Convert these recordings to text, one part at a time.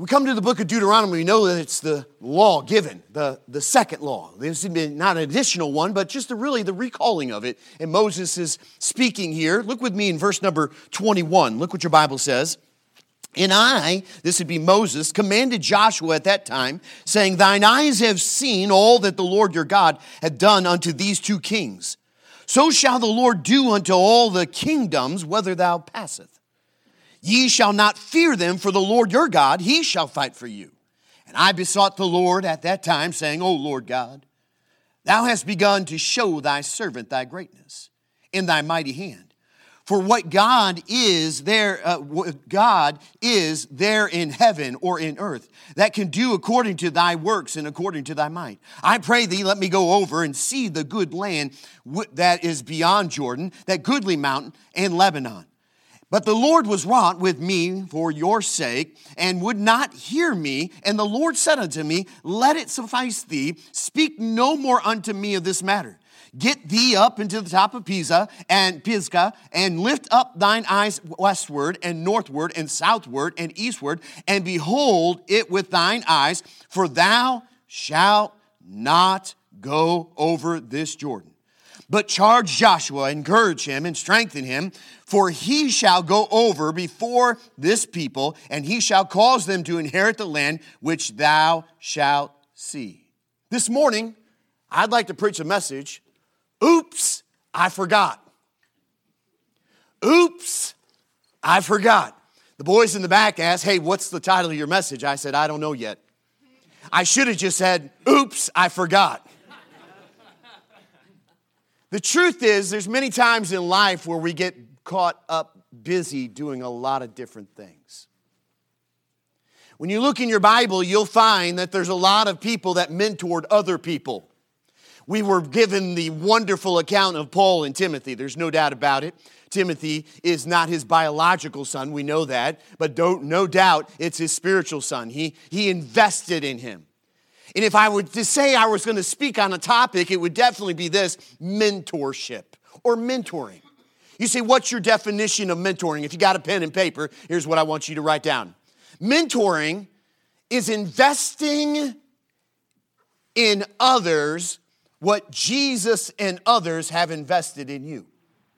We come to the book of Deuteronomy, we know that it's the law given, the second law. This has been not an additional one, but just really the recalling of it. And Moses is speaking here. Look with me in verse number 21. Look what your Bible says. And I, this would be Moses, commanded Joshua at that time, saying, Thine eyes have seen all that the Lord your God had done unto these two kings. So shall the Lord do unto all the kingdoms, whither thou passeth. Ye shall not fear them, for the Lord your God, he shall fight for you. And I besought the Lord at that time, saying, O Lord God, thou hast begun to show thy servant thy greatness in thy mighty hand. For what God is there in heaven or in earth that can do according to thy works and according to thy might. I pray thee, let me go over and see the good land that is beyond Jordan, that goodly mountain and Lebanon. But the Lord was wroth with me for your sake, and would not hear me. And the Lord said unto me, Let it suffice thee, speak no more unto me of this matter. Get thee up into the top of Pisgah, and lift up thine eyes westward, and northward, and southward, and eastward, and behold it with thine eyes, for thou shalt not go over this Jordan. But charge Joshua, encourage him, and strengthen him, for he shall go over before this people, and he shall cause them to inherit the land which thou shalt see. This morning, I'd like to preach a message. Oops, I forgot. Oops, I forgot. The boys in the back asked, hey, what's the title of your message? I said, I don't know yet. I should have just said, oops, I forgot. The truth is, there's many times in life where we get caught up busy doing a lot of different things. When you look in your Bible, you'll find that there's a lot of people that mentored other people. We were given the wonderful account of Paul and Timothy. There's no doubt about it. Timothy is not his biological son. We know that. But no doubt it's his spiritual son. He invested in him. And if I were to say I was going to speak on a topic, it would definitely be this: mentorship or mentoring. You say, what's your definition of mentoring? If you got a pen and paper, here's what I want you to write down. Mentoring is investing in others what Jesus and others have invested in you.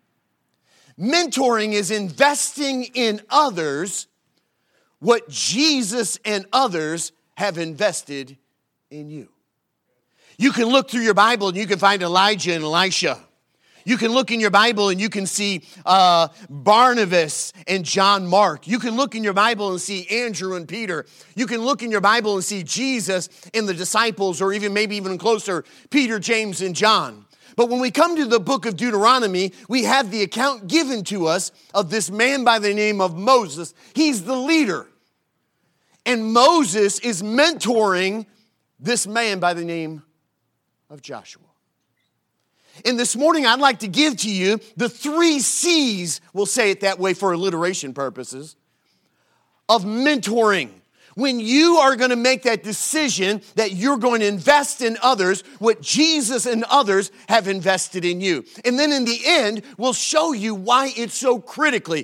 Mentoring is investing in others what Jesus and others have invested in you. You can look through your Bible and you can find Elijah and Elisha. You can look in your Bible and you can see Barnabas and John Mark. You can look in your Bible and see Andrew and Peter. You can look in your Bible and see Jesus and the disciples, or maybe even closer, Peter, James, and John. But when we come to the book of Deuteronomy, we have the account given to us of this man by the name of Moses. He's the leader. And Moses is mentoring this man by the name of Joshua. And this morning, I'd like to give to you the 3 C's, we'll say it that way for alliteration purposes, of mentoring. When you are going to make that decision that you're going to invest in others what Jesus and others have invested in you. And then in the end, we'll show you why it's so critically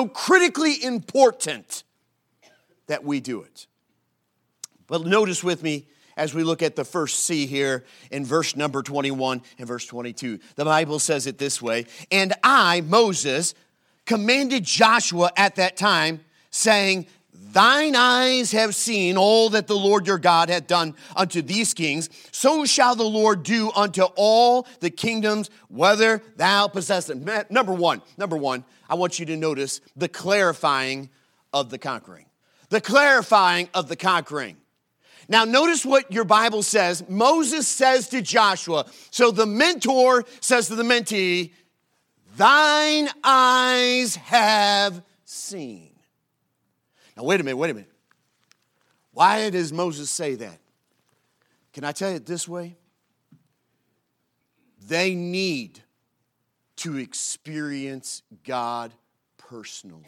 important that we do it. But notice with me, as we look at the first C here in verse number 21 and verse 22. The Bible says it this way: And I, Moses, commanded Joshua at that time, saying, Thine eyes have seen all that the Lord your God hath done unto these kings. So shall the Lord do unto all the kingdoms, whether thou possess them. Number one, I want you to notice the clarifying of the conquering. The clarifying of the conquering. Now, notice what your Bible says. Moses says to Joshua, so the mentor says to the mentee, thine eyes have seen. Now, wait a minute. Why does Moses say that? Can I tell you it this way? They need to experience God personally.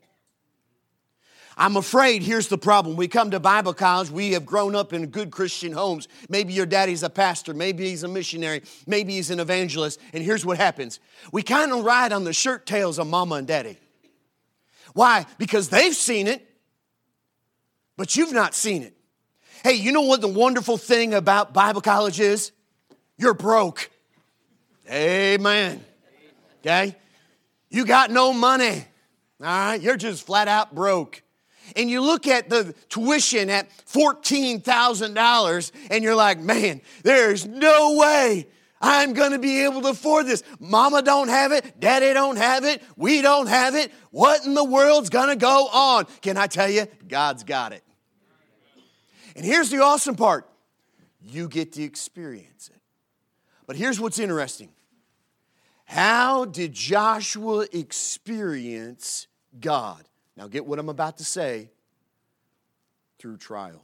I'm afraid here's the problem. We come to Bible college. We have grown up in good Christian homes. Maybe your daddy's a pastor. Maybe he's a missionary. Maybe he's an evangelist. And here's what happens. We kind of ride on the shirt tails of mama and daddy. Why? Because they've seen it. but you've not seen it. Hey, you know what the wonderful thing about Bible college is? You're broke. Amen. Okay? You got no money. All right? You're just flat out broke. And you look at the tuition at $14,000 and you're like, man, there's no way I'm going to be able to afford this. Mama don't have it. Daddy don't have it. We don't have it. What in the world's going to go on? Can I tell you? God's got it. And here's the awesome part. You get to experience it. But here's what's interesting. How did Joshua experience God? Now get what I'm about to say. Through trial.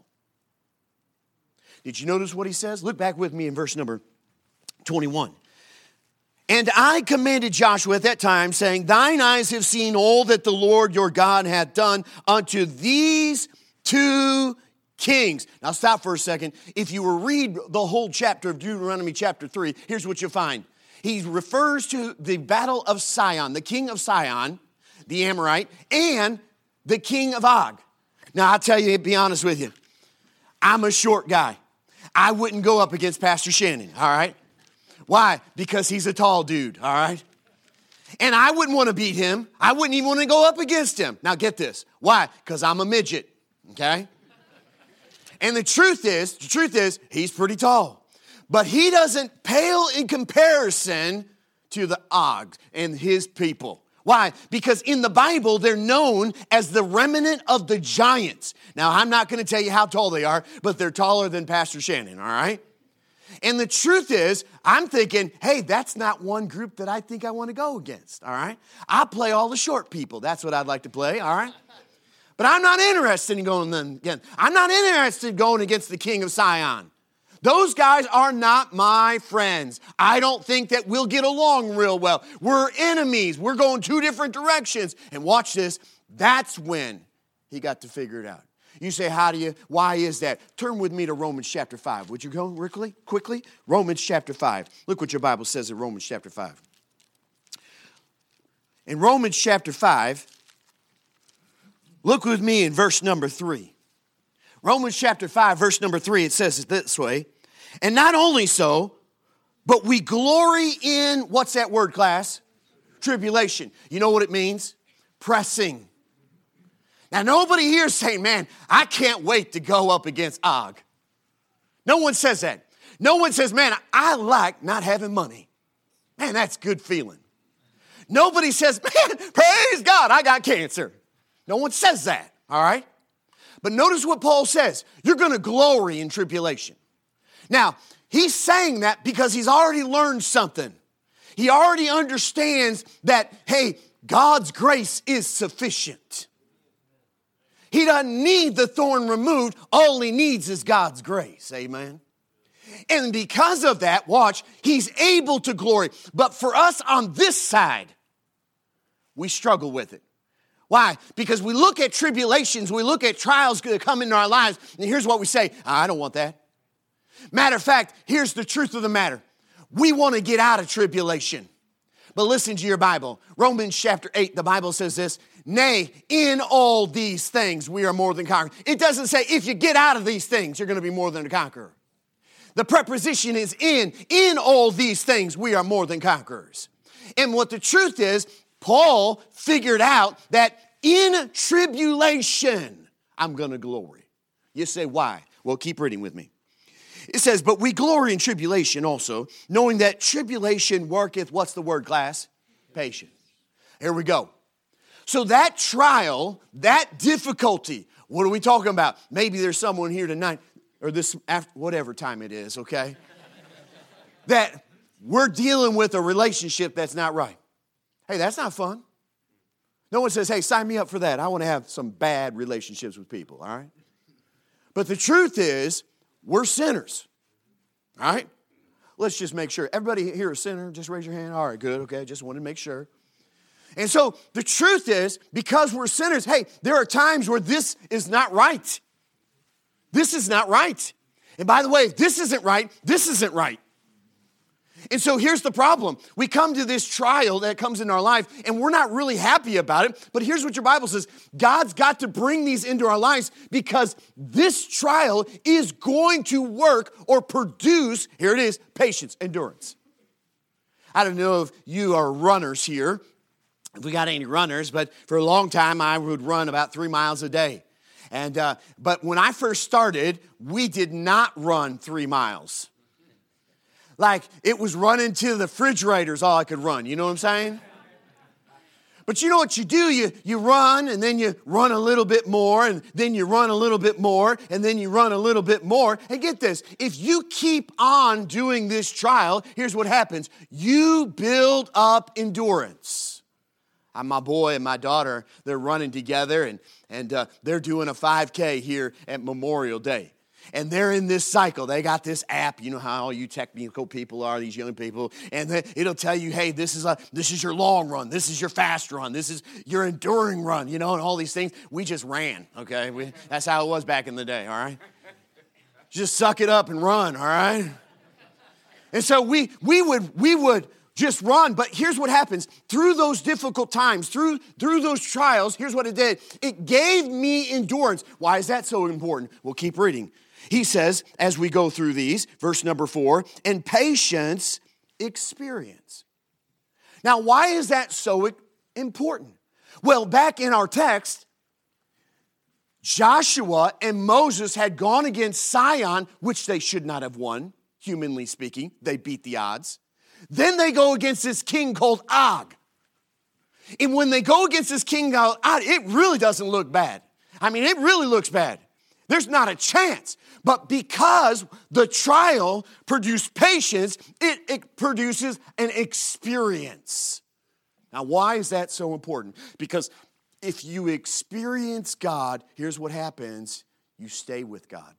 Did you notice what he says? Look back with me in verse number 21. And I commanded Joshua at that time, saying, thine eyes have seen all that the Lord your God hath done unto these two kings. Now stop for a second. If you will read the whole chapter of Deuteronomy chapter 3, here's what you'll find. He refers to the battle of Sihon, the king of Sihon, the Amorite, and the king of Og. Now I'll tell you, be honest with you, I'm a short guy. I wouldn't go up against Pastor Shannon, all right? Why? Because he's a tall dude, all right? And I wouldn't want to beat him. I wouldn't even want to go up against him. Now get this. Why? Because I'm a midget, okay? And the truth is, he's pretty tall. But he doesn't pale in comparison to the Og and his people. Why? Because in the Bible, they're known as the remnant of the giants. Now, I'm not going to tell you how tall they are, but they're taller than Pastor Shannon, all right? And the truth is, I'm thinking, hey, that's not one group that I think I want to go against, all right? I'll play all the short people. That's what I'd like to play, all right? But I'm not interested in going then again. I'm not interested in going against the king of Sihon. Those guys are not my friends. I don't think that we'll get along real well. We're enemies. We're going two different directions. And watch this. That's when he got to figure it out. You say, why is that? Turn with me to Romans chapter 5. Would you go quickly? Romans chapter 5. Look what your Bible says in Romans chapter 5. In Romans chapter 5, look with me in verse number 3. Romans chapter 5, verse number 3, it says it this way. And not only so, but we glory in, what's that word, class? Tribulation. You know what it means? Pressing. Now, nobody here is saying, man, I can't wait to go up against Og. No one says that. No one says, man, I like not having money. Man, that's good feeling. Nobody says, man, praise God, I got cancer. No one says that, all right? But notice what Paul says. You're going to glory in tribulation. Now, he's saying that because he's already learned something. He already understands that, hey, God's grace is sufficient. He doesn't need the thorn removed. All he needs is God's grace. Amen. And because of that, watch, he's able to glory. But for us on this side, we struggle with it. Why? Because we look at tribulations, we look at trials that come into our lives, and here's what we say, I don't want that. Matter of fact, here's the truth of the matter. We want to get out of tribulation. But listen to your Bible. Romans chapter 8, the Bible says this, nay, in all these things we are more than conquerors. It doesn't say if you get out of these things, you're going to be more than a conqueror. The preposition is in all these things we are more than conquerors. And what the truth is, Paul figured out that in tribulation, I'm going to glory. You say, why? Well, keep reading with me. It says, but we glory in tribulation also, knowing that tribulation worketh, what's the word, class? Patience. Here we go. So that trial, that difficulty, what are we talking about? Maybe there's someone here tonight, or this, after, whatever time it is, okay? That we're dealing with a relationship that's not right. Hey, that's not fun. No one says, hey, sign me up for that. I want to have some bad relationships with people, all right? But the truth is, we're sinners, all right? Let's just make sure. Everybody here a sinner? Just raise your hand. All right, good, okay. Just wanted to make sure. And so the truth is, because we're sinners, hey, there are times where this is not right. This is not right. And by the way, if this isn't right, this isn't right. And so here's the problem. We come to this trial that comes in our life, and we're not really happy about it. But here's what your Bible says. God's got to bring these into our lives because this trial is going to work or produce, here it is, patience, endurance. I don't know if you are runners here, if we got any runners, but for a long time I would run about 3 miles a day. But when I first started, we did not run 3 miles. Like, it was running to the refrigerator's all I could run. You know what I'm saying? But you know what you do? You run, and then you run a little bit more, and then you run a little bit more, and then you run a little bit more. And get this, if you keep on doing this trial, here's what happens. You build up endurance. My boy and my daughter, they're running together, and they're doing a 5K here at Memorial Day. And they're in this cycle. They got this app. You know how all you technical people are, these young people. And it'll tell you, hey, this is your long run. This is your fast run. This is your enduring run, and all these things. We just ran, okay? That's how it was back in the day, all right? Just suck it up and run, all right? And so we would just run. But here's what happens. Through those difficult times, through those trials, here's what it did. It gave me endurance. Why is that so important? We'll keep reading. He says, as we go through these, verse number 4, and patience, experience. Now, why is that so important? Well, back in our text, Joshua and Moses had gone against Sihon, which they should not have won, humanly speaking. They beat the odds. Then they go against this king called Og. And when they go against this king called Og, it really doesn't look bad. I mean, it really looks bad. There's not a chance. But because the trial produced patience, it produces an experience. Now, why is that so important? Because if you experience God, here's what happens. You stay with God.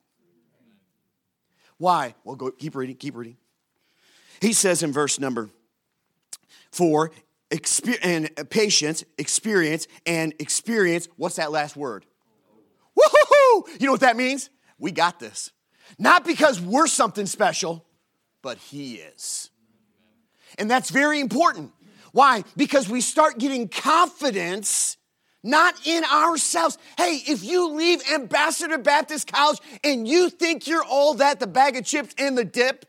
Why? Well, keep reading. He says in verse number 4, patience, experience, and experience. What's that last word? Woo-hoo-hoo! You know what that means? We got this. Not because we're something special, but He is. And that's very important. Why? Because we start getting confidence not in ourselves. Hey, if you leave Ambassador Baptist College and you think you're all that, the bag of chips and the dip,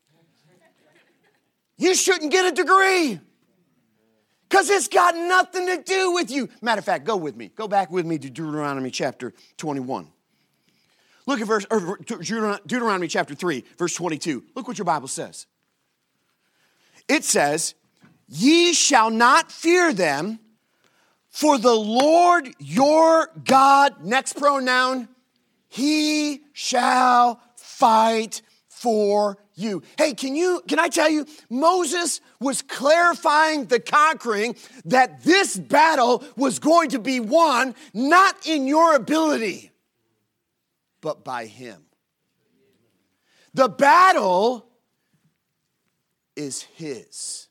you shouldn't get a degree. Because it's got nothing to do with you. Matter of fact, go with me. Go back with me to Deuteronomy chapter 21. Look at Deuteronomy chapter 3, verse 22. Look what your Bible says. It says, ye shall not fear them, for the Lord your God, next pronoun, He shall fight for you. Hey, can I tell you, Moses was clarifying the conquering, that this battle was going to be won not in your ability, but by Him. The battle is His.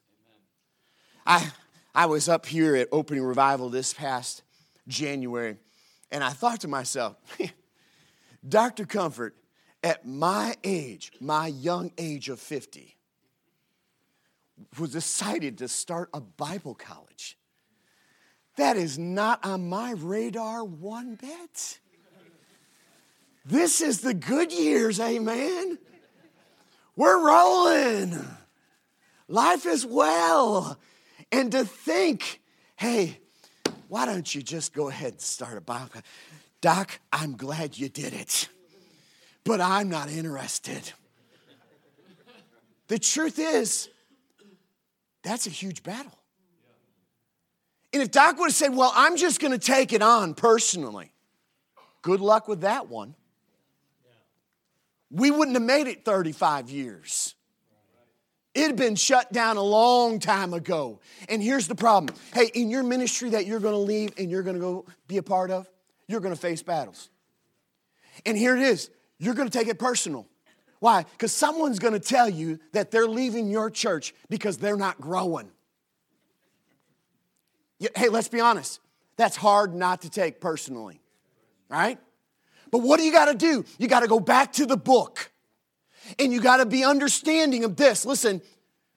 I was up here at Opening Revival this past January, and I thought to myself, Dr. Comfort, at my age, my young age of 50, was decided to start a Bible college. That is not on my radar one bit. This is the good years, amen? We're rolling. Life is well. And to think, hey, why don't you just go ahead and start a Bible college? Doc, I'm glad you did it. But I'm not interested. The truth is, that's a huge battle. And if Doc would have said, well, I'm just going to take it on personally, good luck with that one. We wouldn't have made it 35 years. It had been shut down a long time ago. And here's the problem. Hey, in your ministry that you're going to leave and you're going to go be a part of, you're going to face battles. And here it is. You're going to take it personal. Why? Because someone's going to tell you that they're leaving your church because they're not growing. Hey, let's be honest. That's hard not to take personally, right? But what do you got to do? You got to go back to the book. And you got to be understanding of this. Listen,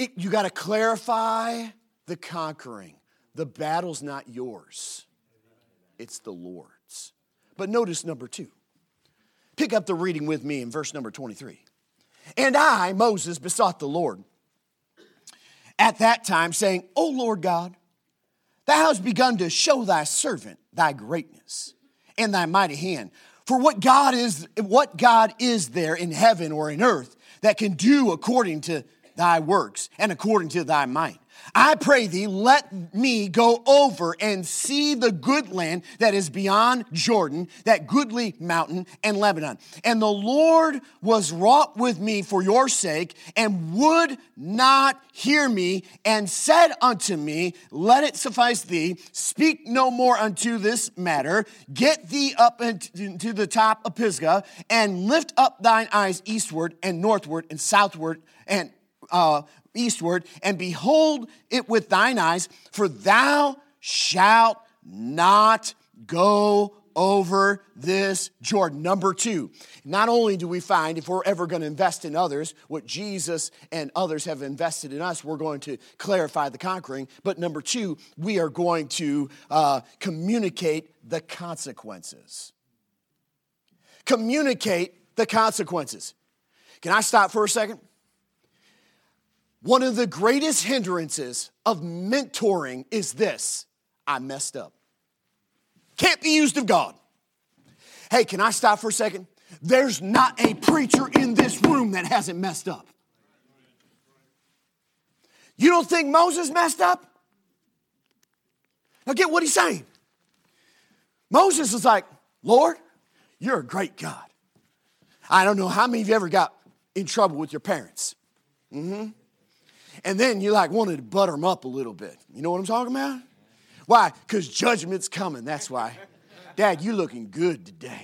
You got to clarify the conquering. The battle's not yours. It's the Lord's. But notice number 2. Pick up the reading with me in verse number 23. And I, Moses, besought the Lord at that time, saying, O Lord God, thou hast begun to show thy servant thy greatness and thy mighty hand. For what God is there in heaven or in earth that can do according to thy works and according to thy might? I pray thee, let me go over and see the good land that is beyond Jordan, that goodly mountain and Lebanon. And the Lord was wroth with me for your sake, and would not hear me, and said unto me, let it suffice thee, speak no more unto this matter, get thee up into the top of Pisgah, and lift up thine eyes eastward and northward and southward and eastward, and behold it with thine eyes, for thou shalt not go over this Jordan. Number 2, not only do we find, if we're ever going to invest in others, what Jesus and others have invested in us, we're going to clarify the conquering, but number 2, we are going to communicate the consequences. Communicate the consequences. Can I stop for a second? One of the greatest hindrances of mentoring is this: I messed up. Can't be used of God. Hey, can I stop for a second? There's not a preacher in this room that hasn't messed up. You don't think Moses messed up? Now get what he's saying. Moses is like, Lord, you're a great God. I don't know how many of you ever got in trouble with your parents. And then you like wanted to butter them up a little bit. You know what I'm talking about? Why? Because judgment's coming. That's why. Dad, you looking good today.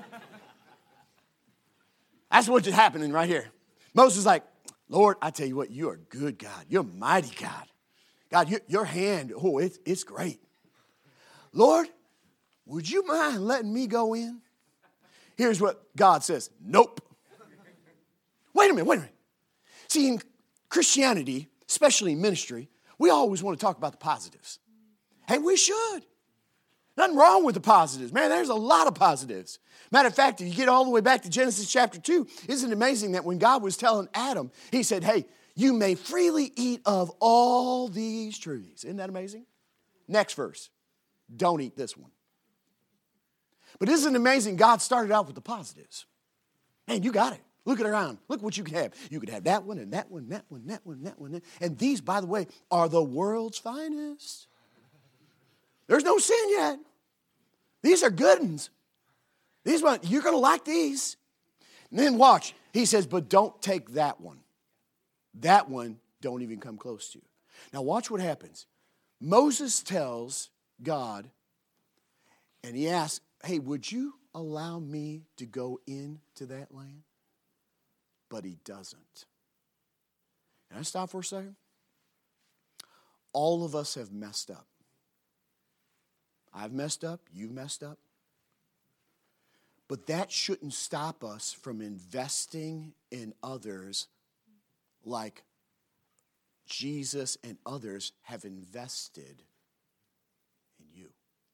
That's what's happening right here. Moses is like, Lord, I tell you what, you're a good God. You're a mighty God. God, your hand, it's great. Lord, would you mind letting me go in? Here's what God says. Nope. Wait a minute. See, in Christianity, especially in ministry, we always want to talk about the positives. Hey, we should. Nothing wrong with the positives. Man, there's a lot of positives. Matter of fact, if you get all the way back to Genesis chapter 2, isn't it amazing that when God was telling Adam, he said, hey, you may freely eat of all these trees. Isn't that amazing? Next verse. Don't eat this one. But isn't it amazing God started out with the positives? Man, you got it. Look around. Look what you can have. You could have that one and that one, that one, that one, that one. And these, by the way, are the world's finest. There's no sin yet. These are good ones. These ones, you're going to like these. And then watch. He says, but don't take that one. That one, don't even come close to. Now watch what happens. Moses tells God, and he asks, hey, would you allow me to go into that land? But he doesn't. Can I stop for a second? All of us have messed up. I've messed up. You've messed up. But that shouldn't stop us from investing in others like Jesus and others have invested in you.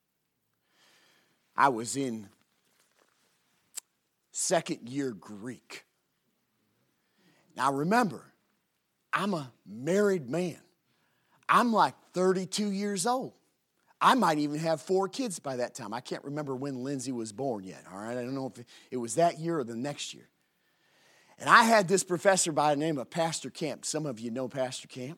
I was in second year Greek. Now remember, I'm a married man. I'm like 32 years old. I might even have 4 kids by that time. I can't remember when Lindsay was born yet, all right? I don't know if it was that year or the next year. And I had this professor by the name of Pastor Camp. Some of you know Pastor Camp.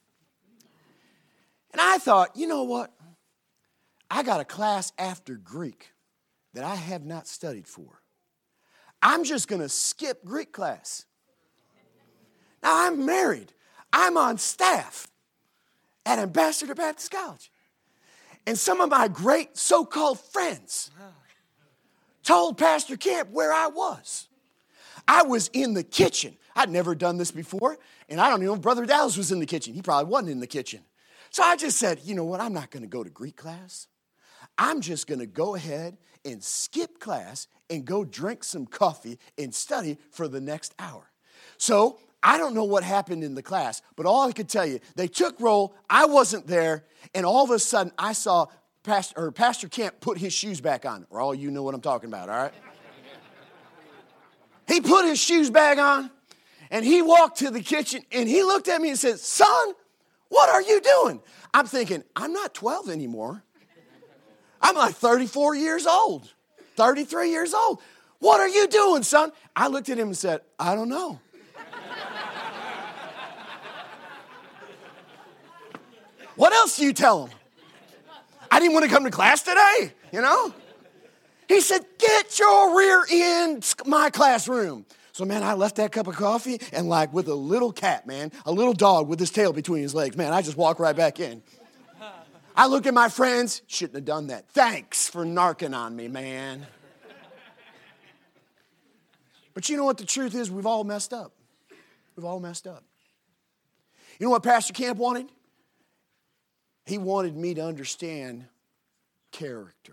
And I thought, you know what? I got a class after Greek that I have not studied for. I'm just going to skip Greek class. Now, I'm married. I'm on staff at Ambassador Baptist College. And some of my great so-called friends told Pastor Camp where I was. I was in the kitchen. I'd never done this before, and I don't even know if Brother Dallas was in the kitchen. He probably wasn't in the kitchen. So I just said, you know what, I'm not going to go to Greek class. I'm just going to go ahead and skip class and go drink some coffee and study for the next hour. So I don't know what happened in the class, but all I could tell you, they took roll, I wasn't there, and all of a sudden I saw Pastor Camp put his shoes back on. Or all you know what I'm talking about, all right? He put his shoes back on, and he walked to the kitchen, and he looked at me and said, son, what are you doing? I'm thinking, I'm not 12 anymore. I'm like 34 years old, 33 years old. What are you doing, son? I looked at him and said, I don't know. What else do you tell him? I didn't want to come to class today, you know? He said, get your rear in my classroom. So, man, I left that cup of coffee and like with a little cat, man, a little dog with his tail between his legs, man, I just walked right back in. I looked at my friends, shouldn't have done that. Thanks for narking on me, man. But you know what the truth is? We've all messed up. We've all messed up. You know what Pastor Camp wanted? He wanted me to understand character.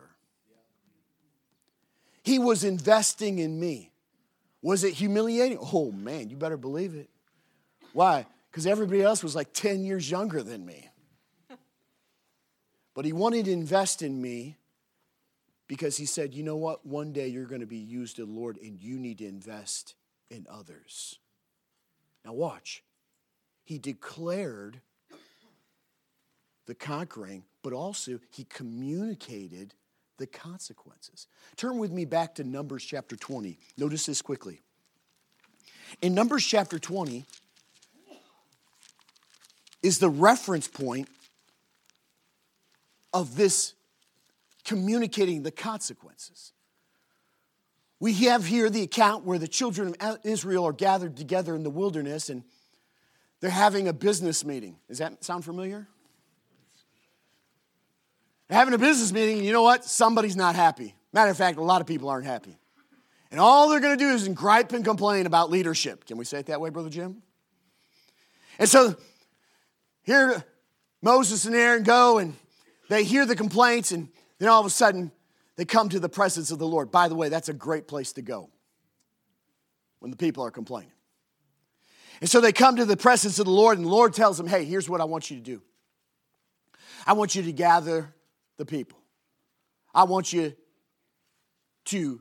He was investing in me. Was it humiliating? Oh, man, you better believe it. Why? Because everybody else was like 10 years younger than me. But he wanted to invest in me because he said, you know what? One day you're going to be used of the Lord and you need to invest in others. Now watch. He declared the conquering, but also he communicated the consequences. Turn with me back to Numbers chapter 20. Notice this quickly. In Numbers chapter 20 is the reference point of this communicating the consequences. We have here the account where the children of Israel are gathered together in the wilderness and they're having a business meeting. Does that sound familiar? They're having a business meeting, and you know what? Somebody's not happy. Matter of fact, a lot of people aren't happy. And all they're going to do is gripe and complain about leadership. Can we say it that way, Brother Jim? And so here Moses and Aaron go, and they hear the complaints, and then all of a sudden they come to the presence of the Lord. By the way, that's a great place to go when the people are complaining. And so they come to the presence of the Lord, and the Lord tells them, hey, here's what I want you to do. I want you to gather the people. I want you to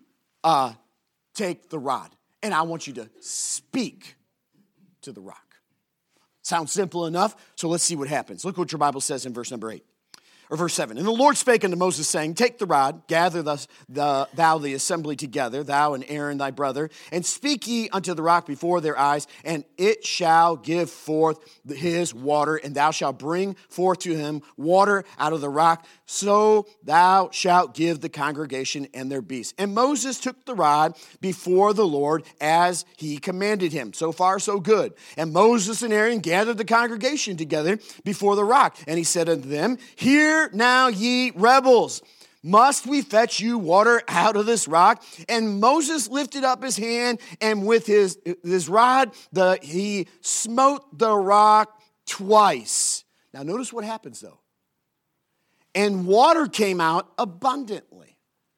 take the rod, and I want you to speak to the rock. Sounds simple enough, so let's see what happens. Look what your Bible says in verse number 8. Or verse 7. And the Lord spake unto Moses, saying, take the rod, gather thou the assembly together, thou and Aaron thy brother, and speak ye unto the rock before their eyes, and it shall give forth his water, and thou shalt bring forth to him water out of the rock, so thou shalt give the congregation and their beasts. And Moses took the rod before the Lord as he commanded him. So far, so good. And Moses and Aaron gathered the congregation together before the rock, and he said unto them, hear now, ye rebels, must we fetch you water out of this rock? And Moses lifted up his hand, and with his rod, he smote the rock twice. Now notice what happens though. And water came out abundantly.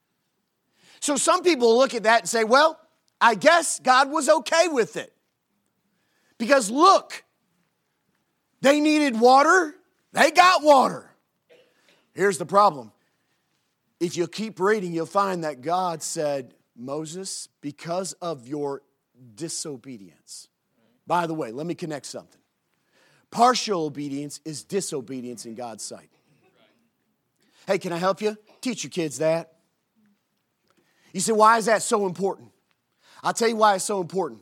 So some people look at that and say, well, I guess God was okay with it. Because look, they needed water, they got water. Here's the problem. If you keep reading, you'll find that God said, Moses, because of your disobedience. By the way, let me connect something. Partial obedience is disobedience in God's sight. Hey, can I help you? Teach your kids that. You say, why is that so important? I'll tell you why it's so important.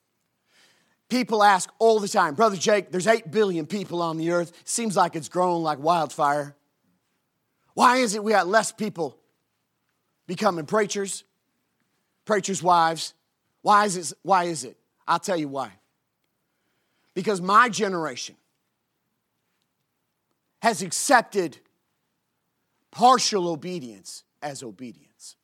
People ask all the time, Brother Jake, there's 8 billion people on the earth. Seems like it's growing like wildfire. Why is it we got less people becoming preachers, preachers' wives? Why is it? I'll tell you why. Because my generation has accepted partial obedience as obedience.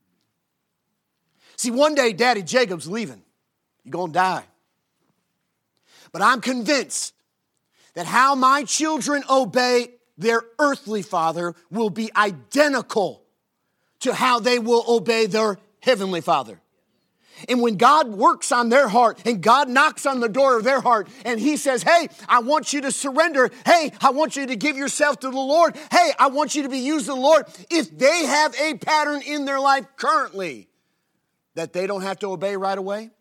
See, one day Daddy Jacob's leaving. You're going to die. But I'm convinced that how my children obey their earthly father will be identical to how they will obey their heavenly Father. And when God works on their heart and God knocks on the door of their heart and he says, hey, I want you to surrender. Hey, I want you to give yourself to the Lord. Hey, I want you to be used of the Lord. If they have a pattern in their life currently that they don't have to obey right away,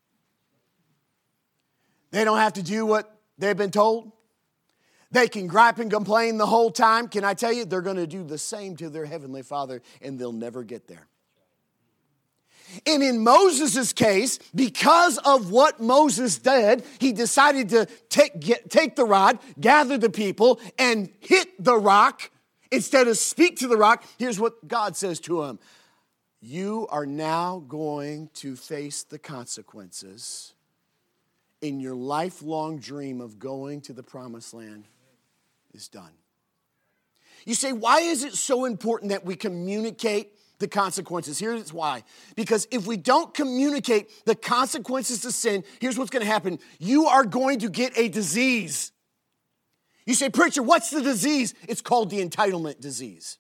they don't have to do what they've been told, they can gripe and complain the whole time. Can I tell you, they're going to do the same to their Heavenly Father and they'll never get there. And in Moses' case, because of what Moses did, he decided to take the rod, gather the people, and hit the rock instead of speak to the rock. Here's what God says to him. You are now going to face the consequences in your lifelong dream of going to the promised land is done. You say, why is it so important that we communicate the consequences? Here's why. Because if we don't communicate the consequences to sin, here's what's going to happen. You are going to get a disease. You say, preacher, what's the disease? It's called the entitlement disease.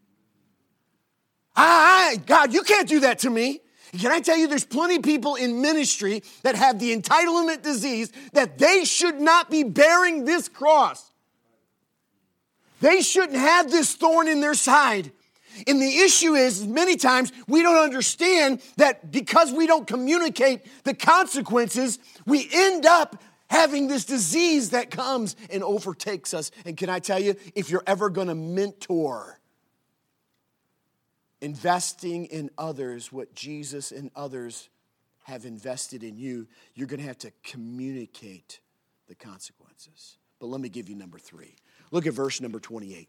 God, you can't do that to me. Can I tell you, there's plenty of people in ministry that have the entitlement disease that they should not be bearing this cross. They shouldn't have this thorn in their side. And the issue is, many times, we don't understand that because we don't communicate the consequences, we end up having this disease that comes and overtakes us. And can I tell you, if you're ever going to mentor investing in others what Jesus and others have invested in you, you're going to have to communicate the consequences. But let me give you number 3. Look at verse number 28.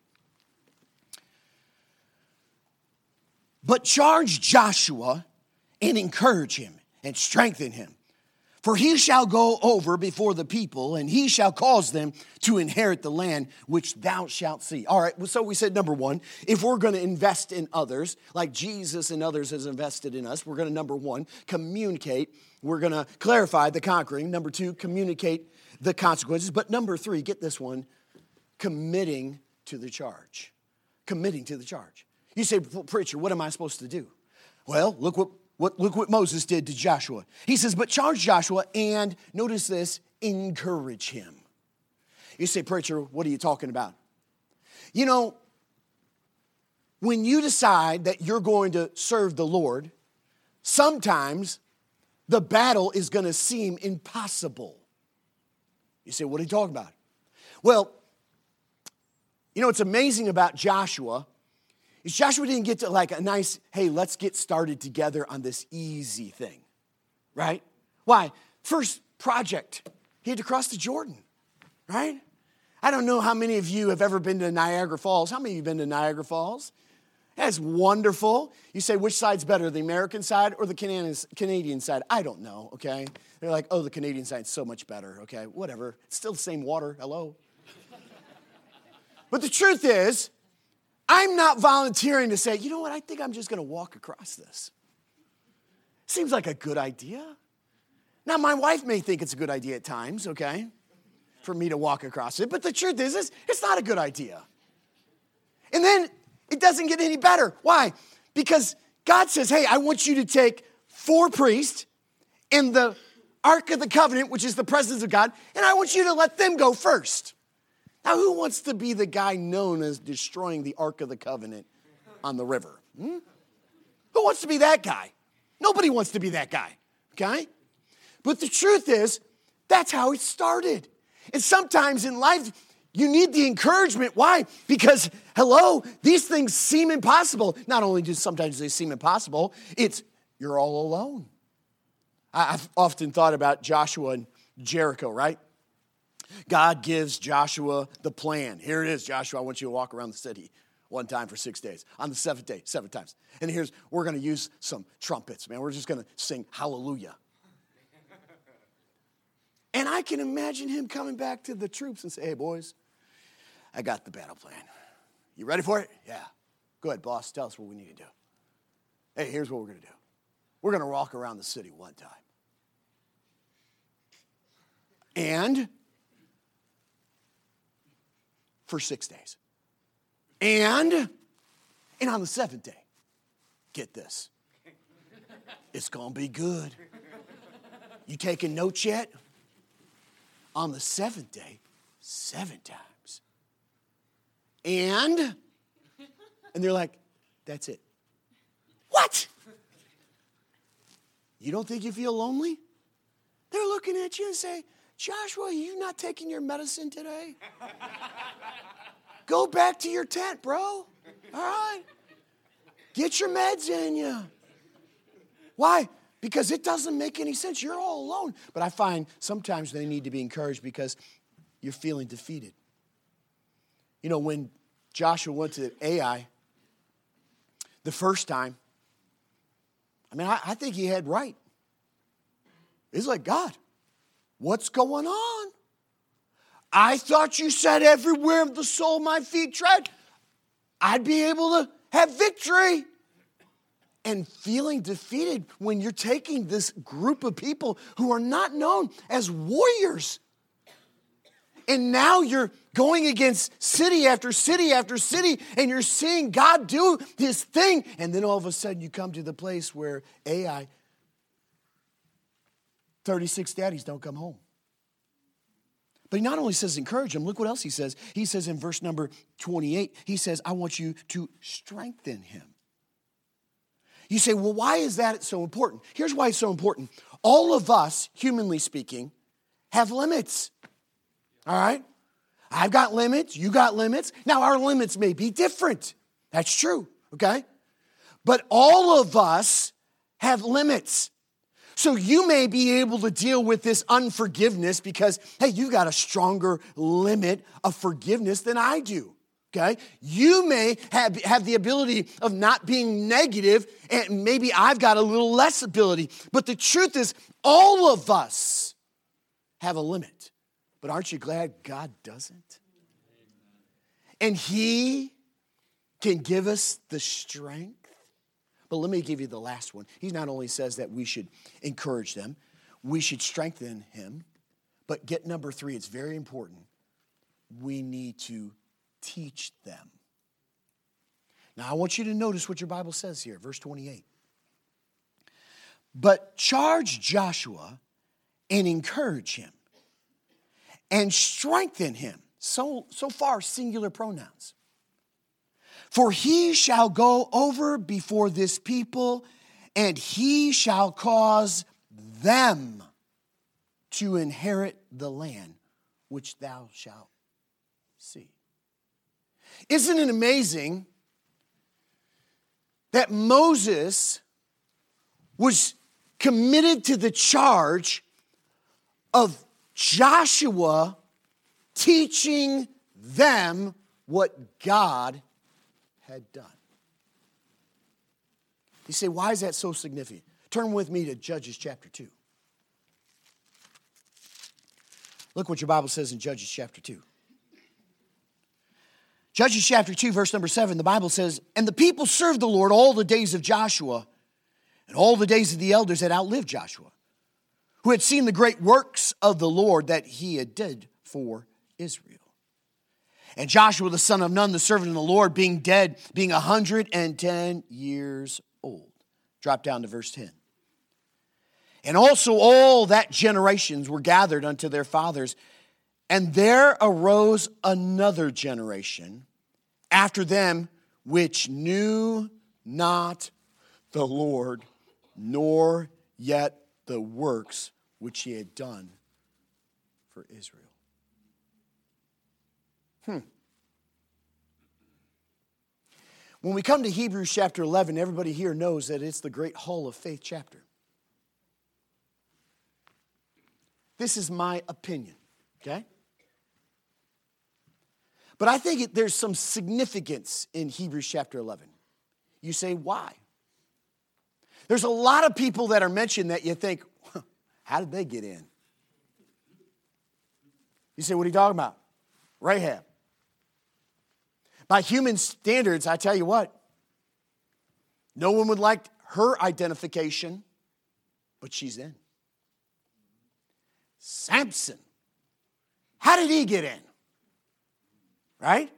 But charge Joshua and encourage him and strengthen him. For he shall go over before the people, and he shall cause them to inherit the land which thou shalt see. All right, so we said number 1, if we're going to invest in others, like Jesus and others has invested in us, we're going to, number 1, communicate. We're going to clarify the conquering. Number 2, communicate the consequences. But number 3, get this one, committing to the charge. Committing to the charge. You say, preacher, what am I supposed to do? Well, look what Moses did to Joshua. He says, but charge Joshua and, notice this, encourage him. You say, preacher, what are you talking about? You know, when you decide that you're going to serve the Lord, sometimes the battle is going to seem impossible. You say, what are you talking about? Well, you know, what's amazing about Joshua is Joshua didn't get to like a nice, hey, let's get started together on this easy thing, right? Why? First project, he had to cross the Jordan, right? I don't know how many of you have ever been to Niagara Falls. How many of you have been to Niagara Falls? That's wonderful. You say, which side's better, the American side or the Canadian side? I don't know, okay? They're like, oh, the Canadian side's so much better, okay? Whatever. It's still the same water. Hello? But the truth is, I'm not volunteering to say, you know what, I think I'm just going to walk across this. Seems like a good idea. Now, my wife may think it's a good idea at times, okay, for me to walk across it. But the truth is, it's not a good idea. And then it doesn't get any better. Why? Because God says, hey, I want you to take 4 priests in the Ark of the Covenant, which is the presence of God, and I want you to let them go first. Now, who wants to be the guy known as destroying the Ark of the Covenant on the river? Who wants to be that guy? Nobody wants to be that guy, okay? But the truth is, that's how it started. And sometimes in life, you need the encouragement. Why? Because, hello, these things seem impossible. Not only do sometimes they seem impossible, it's you're all alone. I've often thought about Joshua and Jericho, right? God gives Joshua the plan. Here it is, Joshua, I want you to walk around the city one time for 6 days. On the 7th day, 7 times. And we're going to use some trumpets, man. We're just going to sing hallelujah. And I can imagine him coming back to the troops and say, hey, boys, I got the battle plan. You ready for it? Yeah. Go ahead, boss. Tell us what we need to do. Hey, here's what we're going to do. We're going to walk around the city one time. And for 6 days. And on the 7th day, get this. It's going to be good. You taking notes yet? On the seventh day, 7 times. And they're like, that's it. What? You don't think you feel lonely? They're looking at you and say, Joshua, you not taking your medicine today? Go back to your tent, bro. All right? Get your meds in you. Why? Because it doesn't make any sense. You're all alone. But I find sometimes they need to be encouraged because you're feeling defeated. You know, when Joshua went to Ai the first time, I think he had right. He's like, God, what's going on? I thought you said everywhere the sole of my feet tread, I'd be able to have victory. And feeling defeated when you're taking this group of people who are not known as warriors. And now you're going against city after city after city, and you're seeing God do his thing. And then all of a sudden you come to the place where Ai, 36 daddies don't come home. But he not only says encourage him, look what else he says. He says in verse number 28, he says, I want you to strengthen him. You say, well, why is that so important? Here's why it's so important. All of us, humanly speaking, have limits. All right? I've got limits. You got limits. Now, our limits may be different. That's true, okay? But all of us have limits. So you may be able to deal with this unforgiveness because, hey, you got a stronger limit of forgiveness than I do. Okay? You may have the ability of not being negative, and maybe I've got a little less ability. But the truth is, all of us have a limit. But aren't you glad God doesn't? And he can give us the strength. But let me give you the last one. He not only says that we should encourage them, we should strengthen him. But get number 3, it's very important. We need to teach them. Now, I want you to notice what your Bible says here, verse 28. But charge Joshua and encourage him and strengthen him. So far, singular pronouns. For he shall go over before this people, and he shall cause them to inherit the land which thou shalt see. Isn't it amazing that Moses was committed to the charge of Joshua teaching them what God had done? You say, why is that so significant? Turn with me to Judges chapter 2. Look what your Bible says in Judges chapter 2. Judges chapter 2, verse number 7, the Bible says, and the people served the Lord all the days of Joshua and all the days of the elders that outlived Joshua, who had seen the great works of the Lord that he had did for Israel. And Joshua the son of Nun, the servant of the Lord, being dead, being 110 years old. Drop down to verse 10. And also all that generations were gathered unto their fathers, and there arose another generation after them which knew not the Lord, nor yet the works which he had done for Israel. When we come to Hebrews chapter 11, everybody here knows that it's the great hall of faith chapter. This is my opinion, okay? But I think there's some significance in Hebrews chapter 11. You say, why? There's a lot of people that are mentioned that you think, how did they get in? You say, what are you talking about? Rahab. By human standards, I tell you what, no one would like her identification, but she's in. Samson. How did he get in? Right?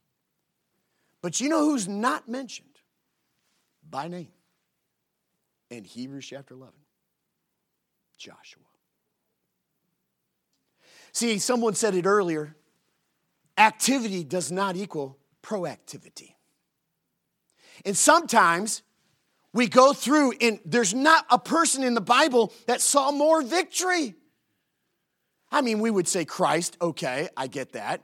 But you know who's not mentioned by name? and Hebrews chapter 11. Joshua. See, someone said it earlier. Activity does not equal proactivity. And sometimes we go through and there's not a person in the Bible that saw more victory. I mean, we would say Christ. Okay, I get that.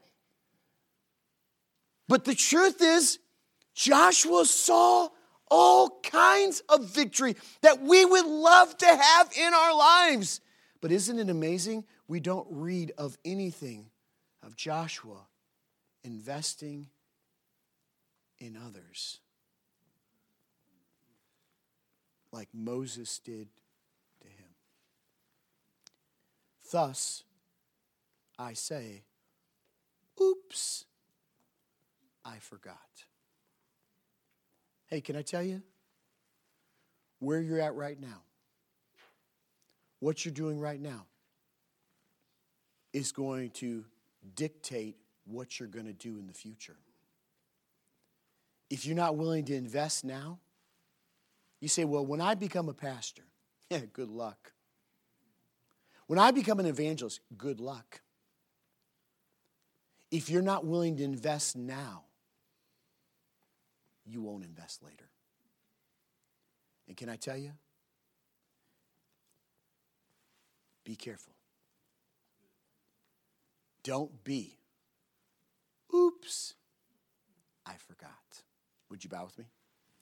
But the truth is, Joshua saw all kinds of victory that we would love to have in our lives. But isn't it amazing? We don't read of anything of Joshua investing in others like Moses did to him. Thus, I say, oops, I forgot. Hey, can I tell you where you're at right now? What you're doing right now is going to dictate what you're going to do in the future. If you're not willing to invest now, you say, well, when I become a pastor, yeah, good luck. When I become an evangelist, good luck. If you're not willing to invest now, you won't invest later. And can I tell you? Be careful. Don't be, oops, I forgot. Would you bow with me?